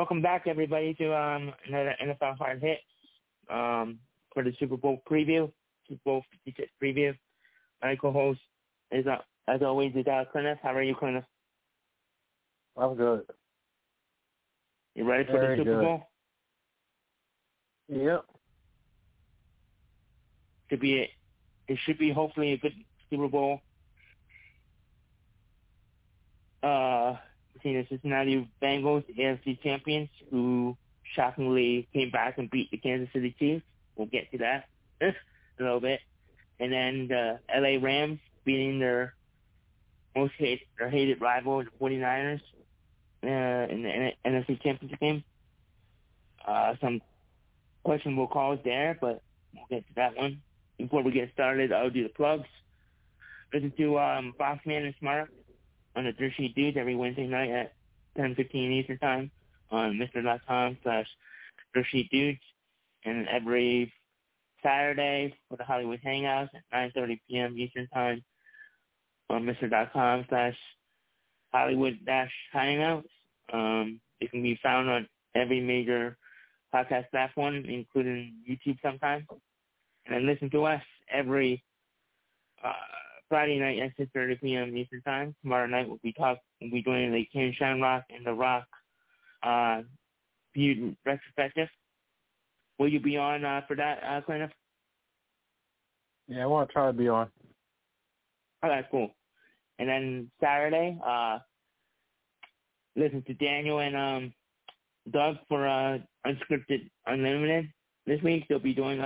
Welcome back, everybody, to another NFL Hard Hit for the Super Bowl preview, Super Bowl 56 preview. My co-host is, as always, is Cliniff. How are you, Cliniff? I'm good. You ready for the Super Bowl? Yep. It should be hopefully a good Super Bowl. Between the Cincinnati Bengals, the AFC champions, who shockingly came back and beat the Kansas City Chiefs. We'll get to that a little bit. And then the LA Rams beating their hated rival, the 49ers, in the NFC Championship game. Some questionable calls there, but we'll get to that one. Before we get started, I'll do the plugs. Listen to Boxman and Smart on the Dirt Sheet Dudes every Wednesday night at 10:15 Eastern Time on Mr.com/Dirt Sheet Dudes, and every Saturday for the Hollywood Hangouts at 9:30 p.m. Eastern Time on Mr.com/Hollywood-Hangouts. It can be found on every major podcast platform, including YouTube sometimes. And then listen to us every Friday night at 6:30 p.m. Eastern Time. Tomorrow night we'll be doing the Ken Shamrock and The Rock feud retrospective. Will you be on for that, Cliniff? Yeah, I want to try to be on. Oh, that's cool. And then Saturday, listen to Daniel and Doug for Unscripted Unlimited. This week they'll be doing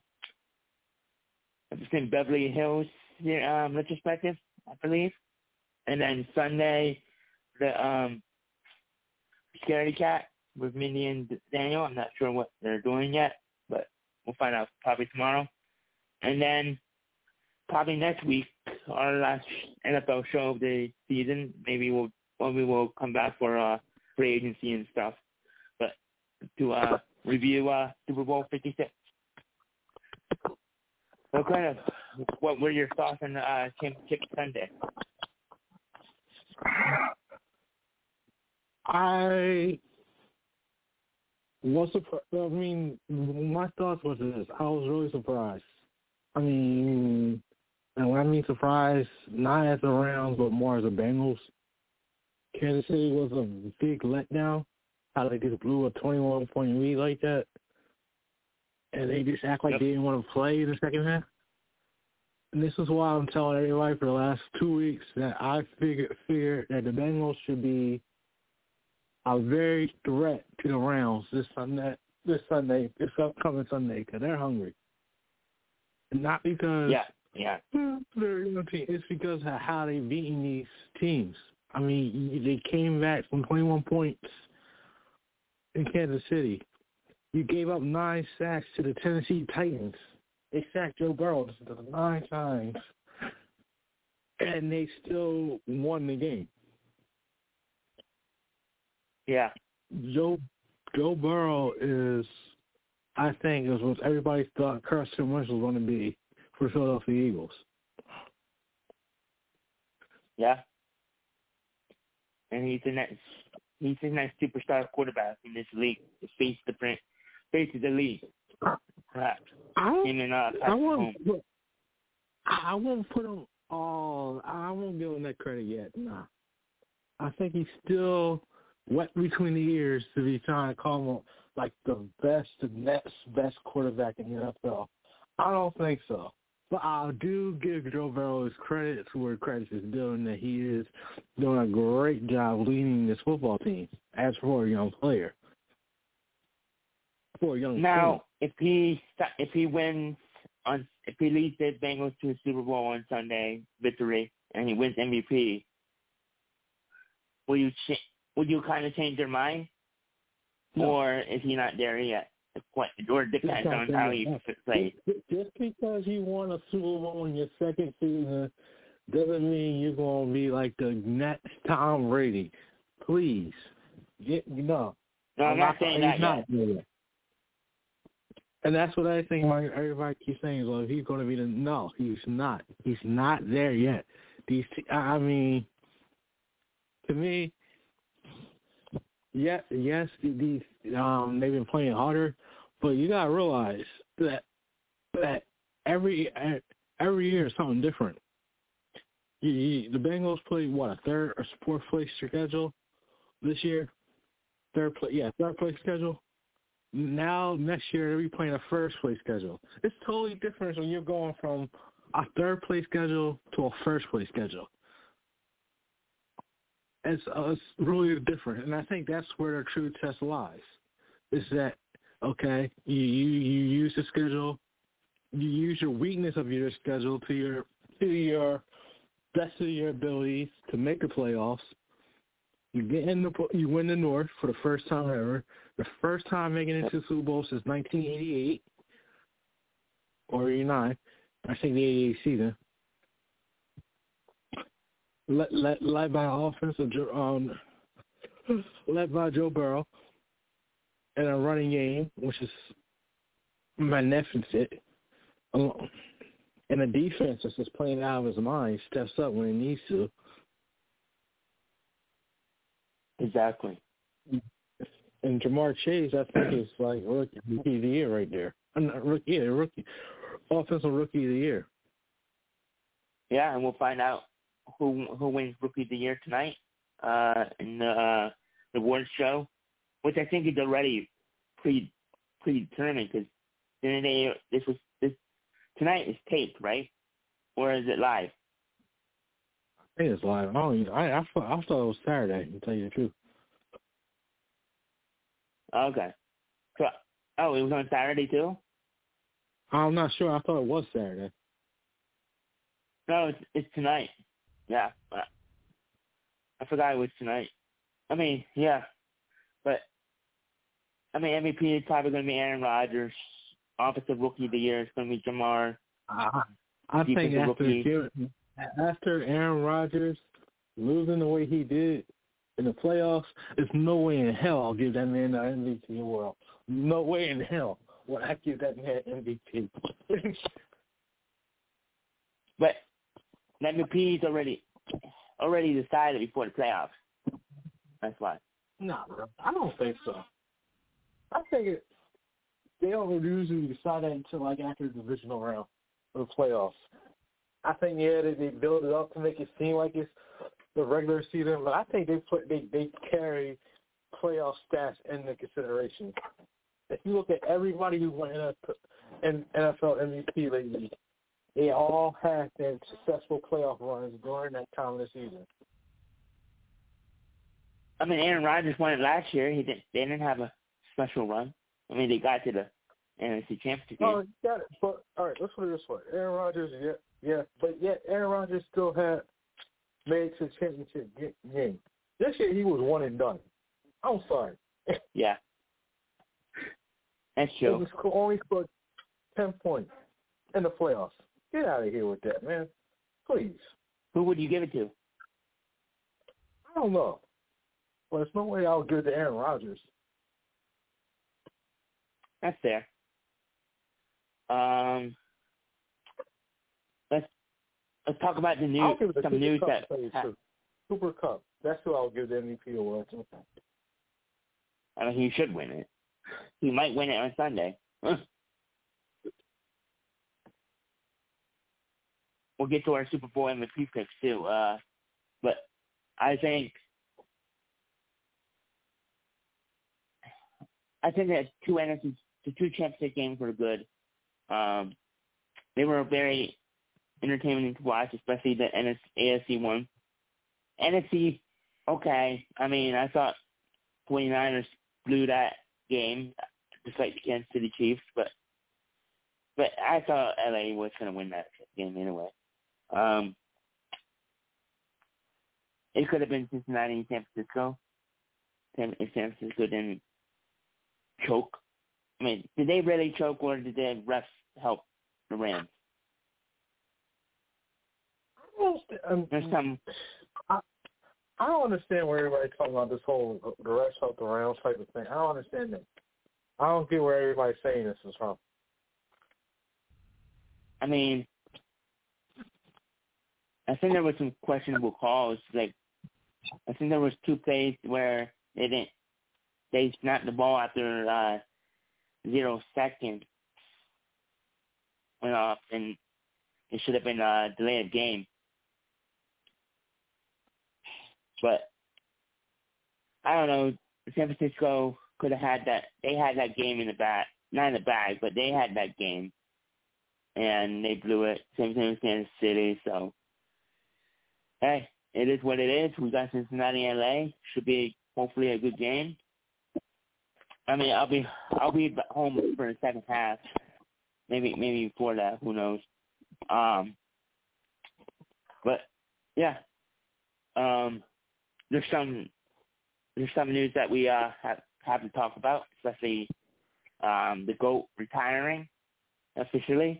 Beverly Hills retrospective, I believe. And then Sunday, the Scaredy Cat with Mindy and Daniel. I'm not sure what they're doing yet, but we'll find out probably tomorrow. And then probably next week, our last NFL show of the season. Maybe we'll come back for free agency and stuff, but to review Super Bowl 56. So, kind of, what were your thoughts on Championship Sunday? I was surprised. I mean, my thoughts was this. I was really surprised. I mean, and when I mean surprised, not as the Rams, but more as the Bengals. Kansas City was a big letdown. How they just blew a 21-point lead like that. And they just act like they didn't want to play in the second half. And this is why I'm telling everybody for the last 2 weeks that I figured that the Bengals should be a very threat to the Rams this upcoming Sunday, because they're hungry. And not because they're a young team. It's because of how they've beaten these teams. I mean, they came back from 21 points in Kansas City. You gave up 9 sacks to the Tennessee Titans. They sacked Joe Burrow 9 times, and they still won the game. Yeah. Joe Burrow is, I think, is what everybody thought Carson Wentz was going to be for Philadelphia Eagles. Yeah. And he's the next superstar quarterback in this league. The face of the league. Perhaps. I won't put him all. I won't give him that credit yet. Nah. I think he's still wet between the ears to be trying to call him like the next best quarterback in the NFL. I don't think so. But I do give Joe Burrow his credit to where credit is due, and that he is doing a great job leading this football team as for a young player. Now, if he leads the Bengals to a Super Bowl on Sunday victory and he wins MVP, will you kind of change your mind, or is he not there yet? Or depends on how he plays. Just because you won a Super Bowl in your second season doesn't mean you're going to be like the next Tom Brady. Please, No, I'm not saying that yet. And that's what I think everybody keeps saying is, well, if he's going to be no, he's not. He's not there yet. To me, yes, these they've been playing harder, but you gotta realize that every year is something different. The Bengals play what, a third or fourth place schedule this year? Third place schedule. Now next year they'll be playing a first place schedule. It's totally different when you're going from a third place schedule to a first place schedule. It's really different, and I think that's where the true test lies. Is that okay? You use the schedule, you use your weakness of your schedule to your best of your abilities to make the playoffs. You win the North for the first time ever, the first time making it to the Super Bowl since 1988 or 89. I think the 88 season. Led by offense, led by Joe Burrow, and a running game, which is magnificent, and a defense that's just playing out of his mind, steps up when it needs to. Exactly. And Jamar Chase, I think, is like rookie of the year right there. Rookie, offensive rookie of the year. Yeah, and we'll find out who wins Rookie of the Year tonight in the awards show, which I think is already predetermined because tonight is taped, right? Or is it live? I think it's live. I thought it was Saturday, to tell you the truth. Okay. So, it was on Saturday too? I'm not sure. I thought it was Saturday. No, it's tonight. Yeah. I forgot it was tonight. I mean, yeah. But, I mean, MVP is probably going to be Aaron Rodgers. Offensive Rookie of the Year is going to be Jamar. I think after Aaron Rodgers losing the way he did in the playoffs, there's no way in hell I'll give that man the MVP award. No way in hell will I give that man MVP. But the MVP is already decided before the playoffs. That's why. No, bro. I don't think so. I think they don't usually decide that until like after the divisional round of the playoffs. I think they build it up to make it seem like it's the regular season, but I think they carry playoff stats into consideration. If you look at everybody who won NFL MVP lately, they all had their successful playoff runs during that time of the season. I mean, Aaron Rodgers won it last year. They didn't have a special run. I mean, they got to the NFC Championship game. Oh, got it. But all right, let's put it this way: Aaron Rodgers, but yet Aaron Rodgers still had made it to the championship game. This year he was one and done. I'm sorry. Yeah, that's true. He only scored 10 points in the playoffs. Get out of here with that, man. Please. Who would you give it to? I don't know. But there's no way I'll give it to Aaron Rodgers. That's fair. Let's talk about the news. Some news that Cooper Kupp. That's who I'll give the MVP award to. I mean, he should win it. He might win it on Sunday. We'll get to our Super Bowl MVP picks too. But I think that the two championship games were good. They were very entertaining to watch, especially the AFC one. NFC, okay. I mean, I thought 49ers blew that game, despite the Kansas City Chiefs, but I thought LA was going to win that game anyway. It could have been Cincinnati and San Francisco. If San Francisco didn't choke. I mean, did they really choke, or did the refs help the Rams? I don't understand where everybody's talking about this whole the refs help the Rams type of thing. I don't understand that. I don't get where everybody's saying this is from. I mean, I think there was some questionable calls. Like, I think there was two plays where they didn't they snapped the ball after 0 seconds went off, and it should have been a delayed game. But I don't know. San Francisco could have had that. They had that game in the bag, not in the bag, but they had that game, and they blew it. Same thing with Kansas City. So, hey, it is what it is. We got Cincinnati, LA. Should be hopefully a good game. I mean, I'll be home for the second half. Maybe before that. Who knows? But yeah. There's some news that we have to talk about, especially the GOAT retiring officially.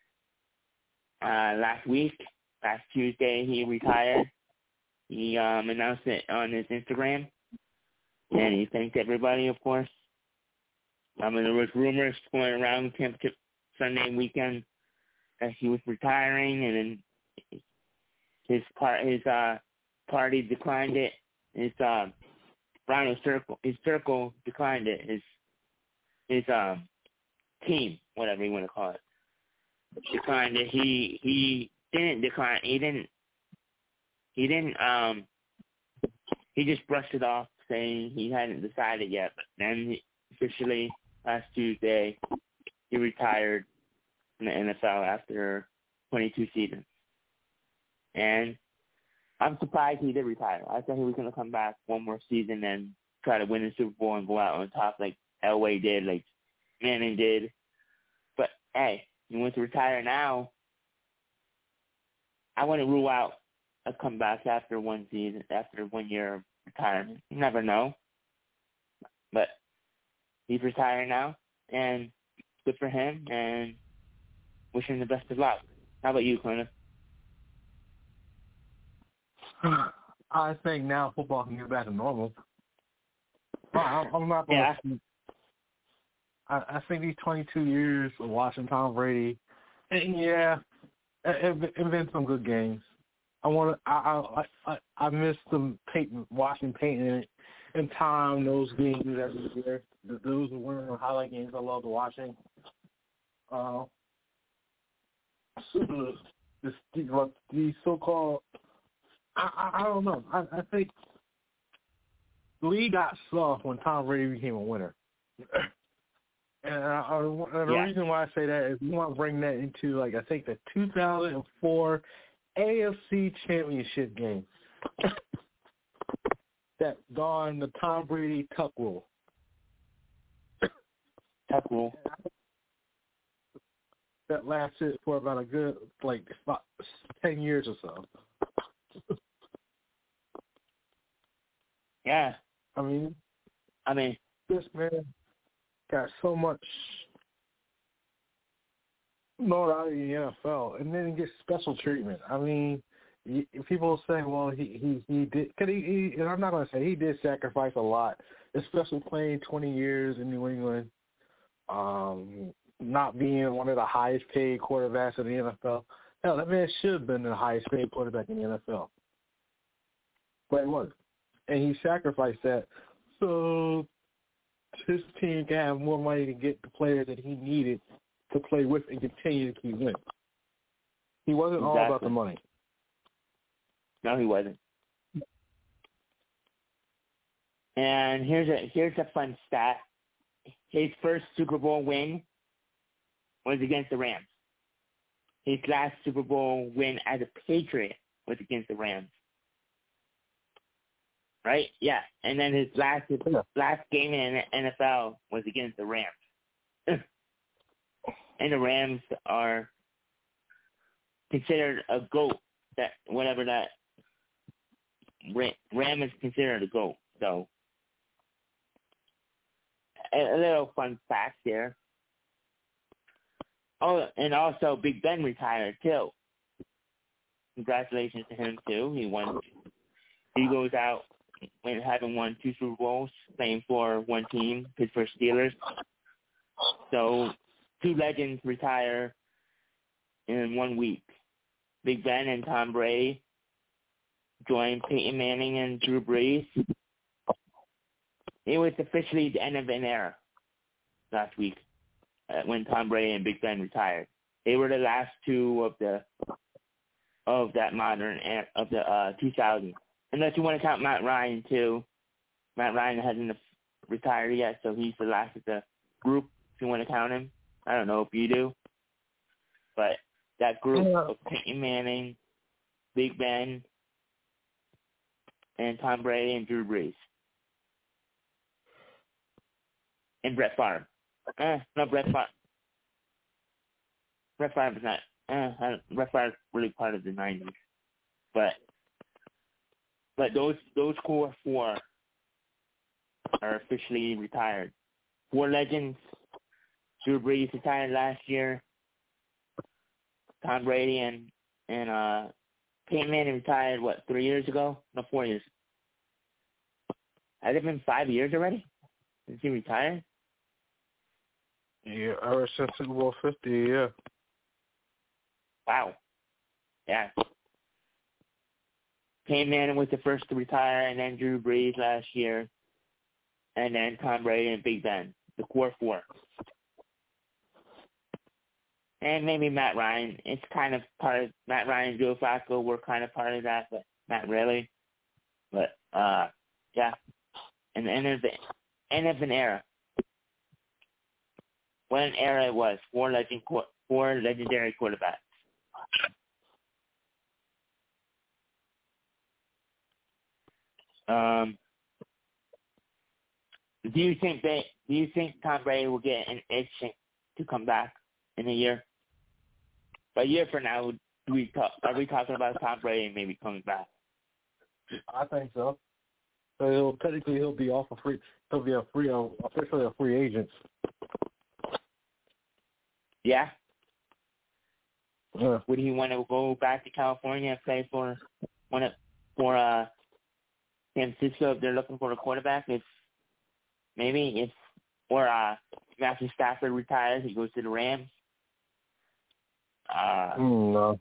Last Tuesday, he retired. He announced it on his Instagram, and he thanked everybody, of course. There was rumors going around Championship Sunday weekend that he was retiring, and then his party declined it. His circle declined it. His team, whatever you want to call it, declined it. He didn't decline. He just brushed it off, saying he hadn't decided yet. But then officially last Tuesday, he retired from the NFL after 22 seasons. And I'm surprised he did retire. I thought he was going to come back one more season and try to win the Super Bowl and go out on top like Elway did, like Manning did. But, hey, he wants to retire now. I wouldn't rule out a comeback after 1 season, after 1 year of retirement. You never know. But he's retiring now, and good for him, and wish him the best of luck. How about you, Clint? I think now football can get back to normal. I'm not going to. Yeah. I think these 22 years of watching Tom Brady, and it's been some good games. I miss them watching Peyton and Tom, those games every year. Those were one of the highlight games I loved watching. The so-called, I don't know. I think the league got soft when Tom Brady became a winner. And the reason why I say that is we want to bring that into, like, I think the 2004 AFC Championship game. That darn the Tom Brady tuck rule. Tuck rule. That lasted for about a good, 10 years or so. Yeah. I mean, this man got so much notoriety in the NFL, and then he gets special treatment. I mean, people say, well, he did, and I'm not going to say he did sacrifice a lot, especially playing 20 years in New England, not being one of the highest paid quarterbacks in the NFL. Hell, that man should have been the highest paid quarterback in the NFL, but he wasn't, and he sacrificed that so his team can have more money to get the players that he needed to play with and continue to keep winning. He wasn't all about the money. No, he wasn't. And here's a fun stat. His first Super Bowl win was against the Rams. His last Super Bowl win as a Patriot was against the Rams. Right? Yeah. And then his last game in the NFL was against the Rams. And the Rams are considered a GOAT. Ram is considered a GOAT. So, a little fun fact there. Oh, and also Big Ben retired too. Congratulations to him too. He goes out having won 2 Super Bowls, playing for one team, Pittsburgh Steelers. So 2 legends retire in 1 week. Big Ben and Tom Brady joined Peyton Manning and Drew Brees it was officially the end of an era last week when Tom Brady and Big Ben retired. They were the last two of that modern era, of the 2000s. Unless you want to count Matt Ryan too. Matt Ryan hasn't retired yet, so he's the last of the group. If you want to count him, I don't know if you do, but that group of Peyton Manning, Big Ben, and Tom Brady and Drew Brees. And Brett Favre. No, Brett Favre. Brett Favre is not. Brett Favre is really part of the 90s. But those core four are officially retired. Four legends. Drew Brees retired last year. Tom Brady and Peyton Manning retired, 3 years ago? No, 4 years. Has it been 5 years already since he retired? Yeah, ever since Super Bowl 50, yeah. Wow. Yeah. Peyton Manning was the first to retire, and then Drew Brees last year, and then Tom Brady and Big Ben, the core four. And maybe Matt Ryan. It's kind of part of Matt Ryan and Joe Flacco were kind of part of that, but not really. But yeah. And the end of an era. What an era it was. Four legendary quarterbacks. Do you think Tom Brady will get an itch to come back in a year? A year from now, are we talking about Tom Brady maybe coming back? I think so. So he'll be off a free. He'll be officially a free agent. Yeah. Yeah. Would he want to go back to California and play for San Francisco if they're looking for a quarterback? Or Matthew Stafford retires, he goes to the Rams. No.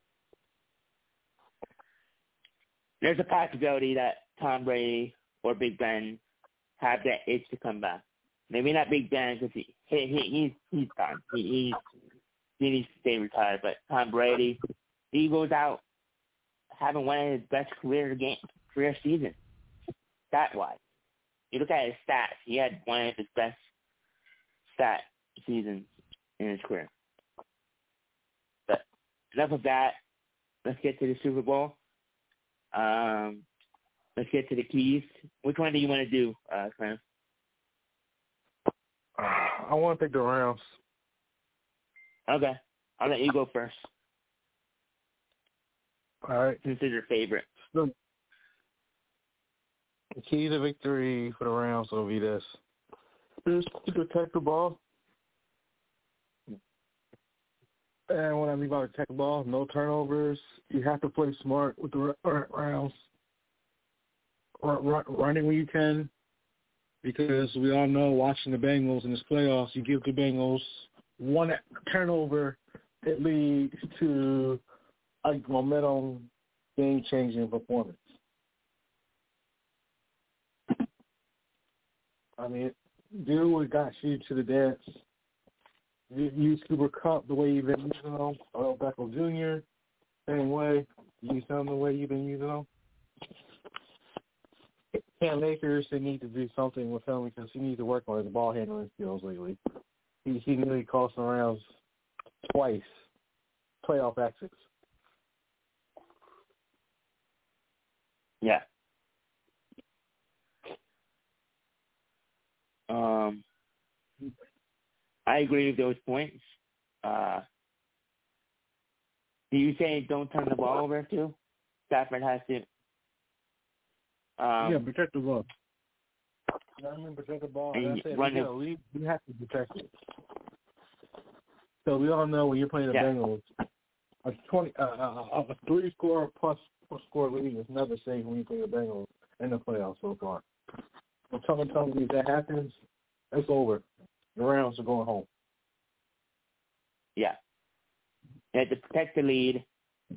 There's a possibility that Tom Brady or Big Ben have that itch to come back. Maybe not Big Ben because he's done. He needs to stay retired. But Tom Brady, he goes out having one of his best career seasons, stat-wise. You look at his stats, he had one of his best stat seasons in his career. But enough of that. Let's get to the Super Bowl. Let's get to the keys. Which one do you want to do, Clem? I want to pick the Rams. Okay. I'll let you go first. All right. This is your favorite. The key to victory for the Rams will be this. Just to protect the ball. And when I mean by protect the ball, no turnovers. You have to play smart with the Rams. Running when you can. Because we all know watching the Bengals in this playoffs, you give the Bengals one turnover, it leads to a momentum game-changing performance. I mean, do what got you to the dance. Use Cooper Kupp the way you've been using them. Earl Beckham Jr., same way. Use them the way you've been using them. Cam Akers, they need to do something with him because he needs to work on his ball handling skills lately. He nearly cost the Rams twice playoff exits. Yeah. I agree with those points. Do you say don't turn the ball over too? Stafford has to. Yeah, protect the ball. I mean, protect the ball. And I said, we have to protect it. So we all know when you're playing the Bengals, a 3-score plus score lead is never safe when you play the Bengals in the playoffs so far. So tell me if that happens, it's over. The Rams are going home. Yeah. You have to protect the lead.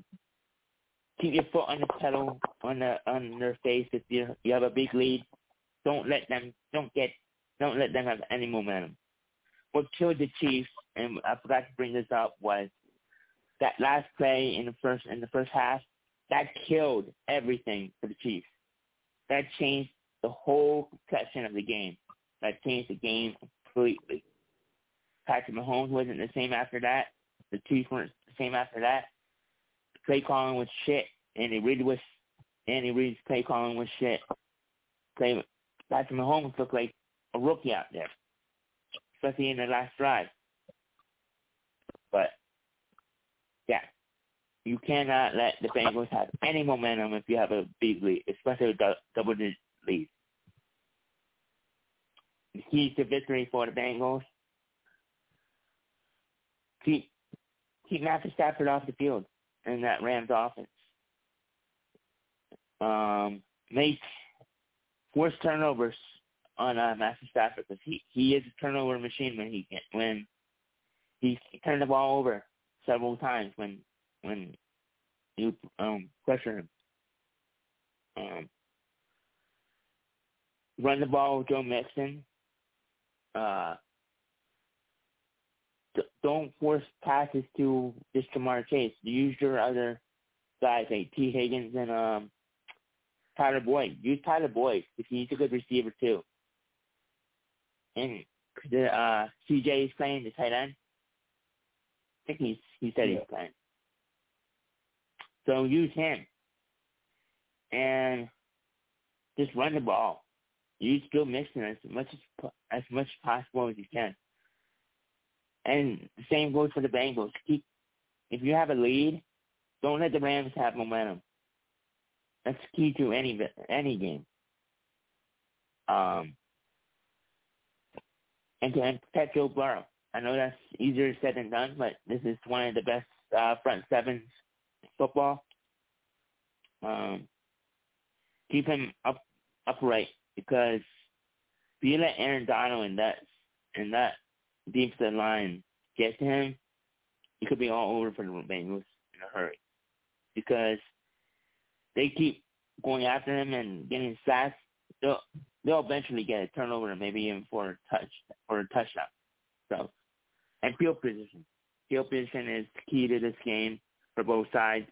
Keep your foot on the pedal on their face if you have a big lead. don't let them have any momentum. What killed the Chiefs, and I forgot to bring this up, was that last play in the first half. That killed everything for the Chiefs. That changed the whole complexion of the game. That changed the game completely. Patrick Mahomes wasn't the same after that. The Chiefs weren't the same after that. The play calling was shit. Andy Reid's play calling was shit. Patrick Mahomes looked like a rookie out there, especially in the last drive. But, yeah. You cannot let the Bengals have any momentum if you have a big lead, especially a double-digit lead. The key to victory for the Bengals: keep Matthew Stafford off the field in that Rams offense. Make force turnovers on Matthew Stafford, because he is a turnover machine when he turned the ball over several times when you pressure him. Run the ball with Joe Mixon. Don't force passes to just Jamar Chase. Use your other guys like T. Higgins and Tyler Boyd. Use Tyler Boyd because he's a good receiver too. And CJ is playing the tight end. I think he said he's playing. So use him and just run the ball. Use Joe Mixon as much as possible as you can. And the same goes for the Bengals. If you have a lead, don't let the Rams have momentum. That's key to any game. And to protect Joe Burrow. I know that's easier said than done, but this is one of the best front sevens in football. Keep him upright, because if you let Aaron Donald and that defensive line get to him, it could be all over for the Bengals in a hurry, because they keep going after him and getting sacks. They'll eventually get a turnover and maybe even for a touchdown. So, and field position. Field position is key to this game for both sides.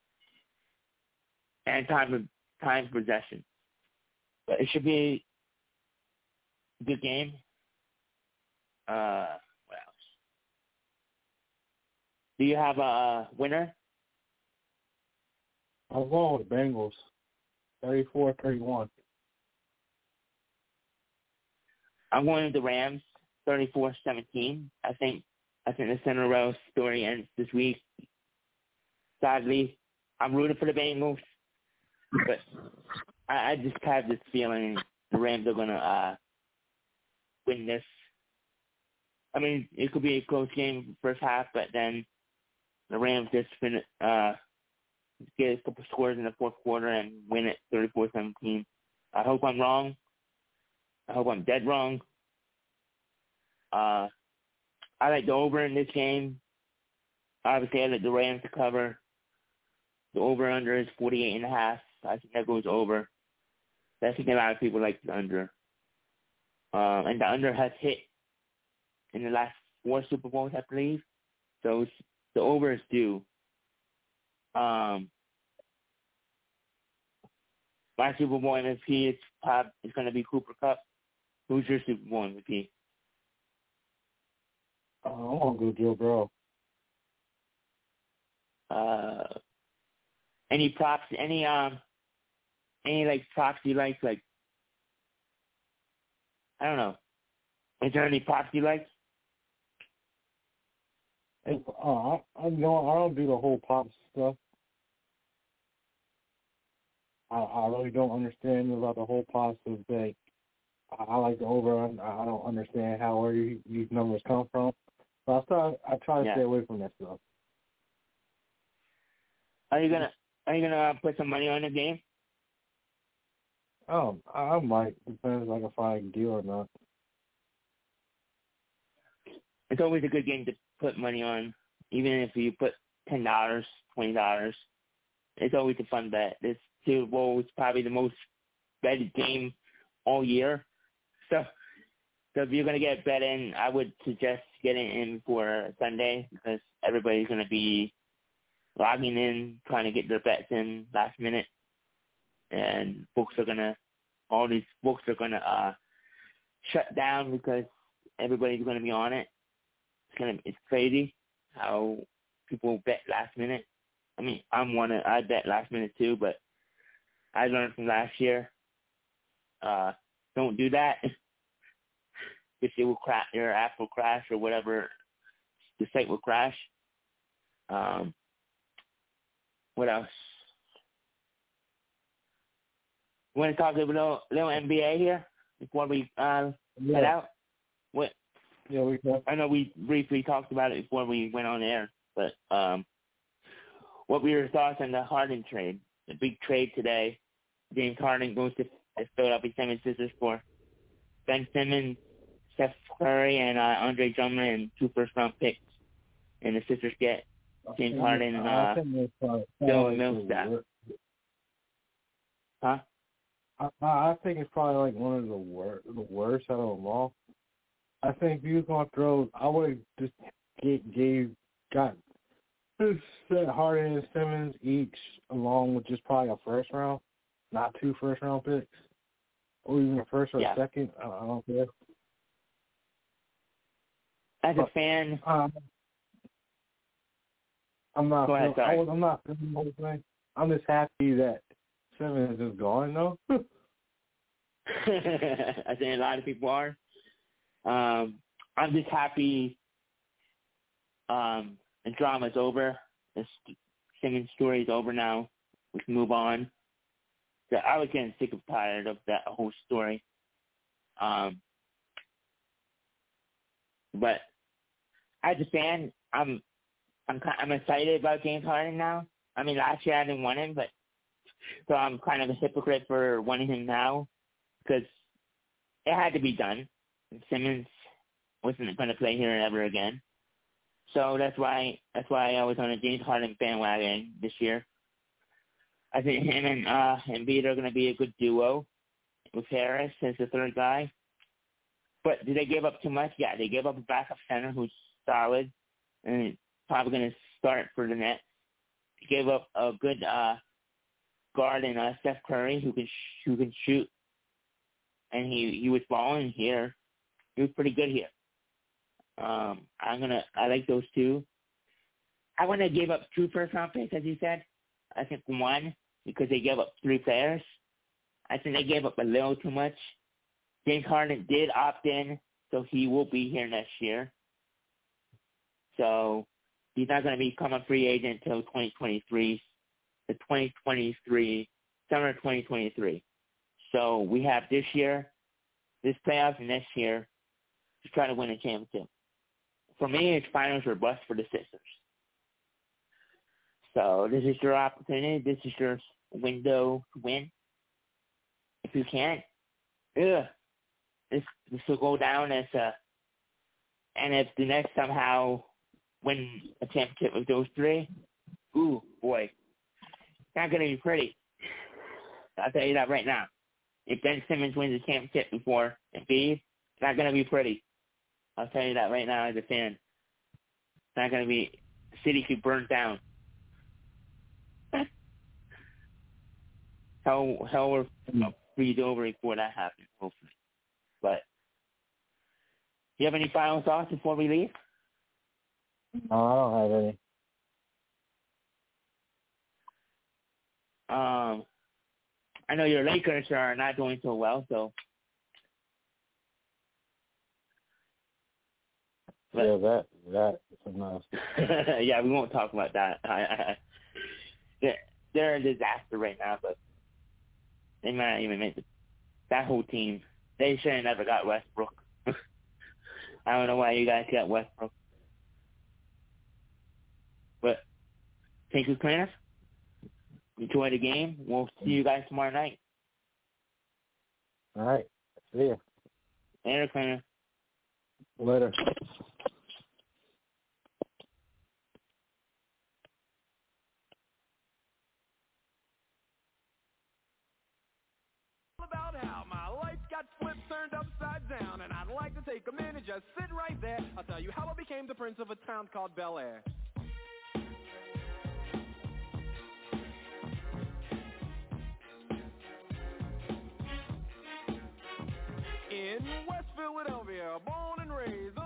And time possession. But it should be a good game. What else? Do you have a winner? I'll go with the Bengals, 34-31. I'm going with the Rams, 34-17. I think the Cinderella story ends this week. Sadly, I'm rooting for the Bengals, but I just have this feeling the Rams are going to win this. I mean, it could be a close game first half, but then the Rams just get a couple scores in the fourth quarter and win it 34-17. I hope I'm wrong. I hope I'm dead wrong. I like the over in this game. Obviously, I like the Rams to cover. The over-under is 48.5. I think that goes over. I think a lot of people like the under. And the under has hit in the last 4 Super Bowls, I believe. So the over is due. My Super Bowl MVP is going to be Cooper Kupp. Who's your Super Bowl MVP? I want to go Joe Burrow. Any props? Any like props you like? Like, I don't know. Is there any props you like? I don't do the whole pop stuff. I really don't understand about the whole positive thing. I like the over. I don't understand where these numbers come from. So I try to stay away from that stuff. Are you gonna put some money on the game? I might. Depends if I can find a deal or not. It's always a good game to put money on, even if you put $10, $20. It's always a fun bet. This Super Bowl is probably the most betted game all year. So if you're going to get bet in, I would suggest getting in for Sunday because everybody's going to be logging in, trying to get their bets in last minute. And all these books are going to shut down because everybody's going to be on it. It's crazy how people bet last minute. I mean, I bet last minute too, but I learned from last year, don't do that. If it will crash, your app will crash or whatever, the site will crash. What else? You want to talk a little NBA here before we head out? What? Yeah, we can. I know we briefly talked about it before we went on air, but what were your thoughts on the Harden trade? The big trade today. James Harden goes to Philadelphia 76ers for Ben Simmons, Steph Curry, and Andre Drummond, and 2 first-round picks. And the Sixers get James Harden and Dylan Millsap. Huh? I think it's probably like one of the worst out of them all. I think if you was going to throw, I would have just got Harden and Simmons each along with just probably a first round, not 2 first-round picks, or even a first or a second. I don't care. As a fan, I'm not. Go ahead, sorry. I'm not feeling the whole thing. I'm just happy that Simmons is gone, though. I think a lot of people are. I'm just happy the drama's over. The Simmons story is over now. We can move on. I was getting sick and tired of that whole story. But as a fan, I'm excited about James Harden now. I mean, last year I didn't want him, so I'm kind of a hypocrite for wanting him now because it had to be done. Simmons wasn't going to play here ever again. So that's why I was on a James Harden bandwagon this year. I think him and Embiid are going to be a good duo with Harris as the third guy. But did they give up too much? Yeah, they gave up a backup center who's solid and probably going to start for the Nets. They gave up a good guard in Steph Curry who can shoot, and he was balling here. He was pretty good here. I like those two. I want to give up 2 first-round picks, as you said. I think 1 because they gave up 3 players. I think they gave up a little too much. James Harden did opt in, so he will be here next year. So he's not going to become a free agent until 2023, summer 2023. So we have this year, this playoffs, and next year to try to win a championship. For me, it's finals or bust for the Sixers. So this is your opportunity. This is your window to win. If you can't, this will go down as and if the Nets somehow win a championship with those 3, ooh, boy, it's not going to be pretty. I'll tell you that right now. If Ben Simmons wins the championship before Embiid, it's not going to be pretty. I'll tell you that right now as a fan. It's not going to be, the city could burn down. Hell will freeze over before that happens, hopefully. But, do you have any final thoughts before we leave? No, I don't have any. I know your Lakers are not doing so well, so. But, yeah, that is a mess. yeah, we won't talk about that. They're a disaster right now, but they might not even make it. That whole team, they should have never got Westbrook. I don't know why you guys got Westbrook. But thank you, Clarence. Enjoy the game. We'll see you guys tomorrow night. All right. See you. Later, Clarence. Later. About how my life got take a minute, just sit right there. I'll tell you how I became the prince of a town called Bel Air. In West Philadelphia, born and raised,